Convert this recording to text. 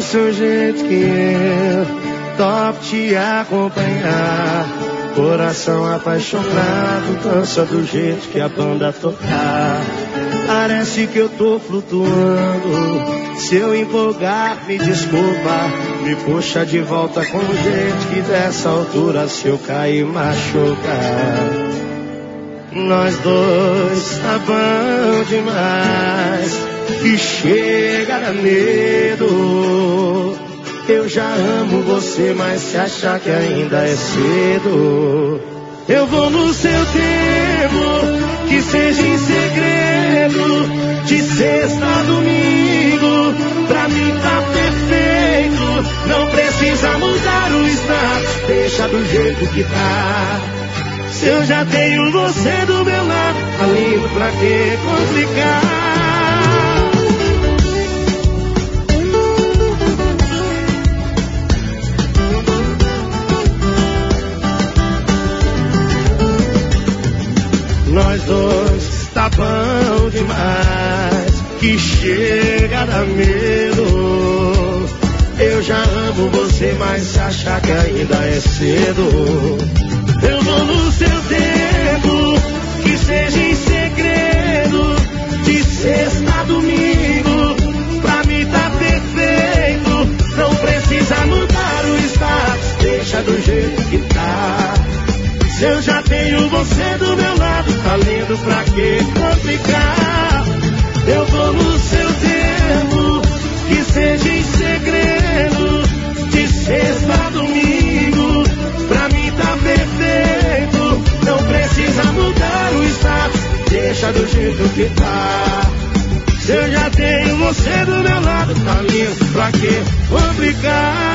seu jeito que eu topo te acompanhar. Coração apaixonado, dança do jeito que a banda tocar. Parece que eu tô flutuando. Se eu empolgar, me desculpa. Me puxa de volta com o jeito que dessa altura, se eu cair, machuca. Nós dois tá bom demais, que chega a dar medo. Eu já amo você, mas se achar que ainda é cedo, eu vou no seu tempo, que seja em segredo, de sexta a domingo. Pra mim tá perfeito, não precisa mudar o status, deixa do jeito que tá. Se eu já tenho você do meu lado, tá lindo, pra que complicar? Nós dois tá bom demais, que chega a dar medo. Eu já amo você, mas se achar que ainda é cedo, eu vou no seu tempo, que seja em segredo, de sexta a domingo. Pra mim tá perfeito, não precisa mudar o status, deixa do jeito que tá. Se eu já tenho você do meu lado, tá lindo, pra que complicar? Eu vou no seu tempo, que seja em segredo, de sexta a domingo. Pra mim tá perfeito, não precisa mudar o status, deixa do jeito que tá. Se eu já tenho você do meu lado, tá lindo, pra que complicar?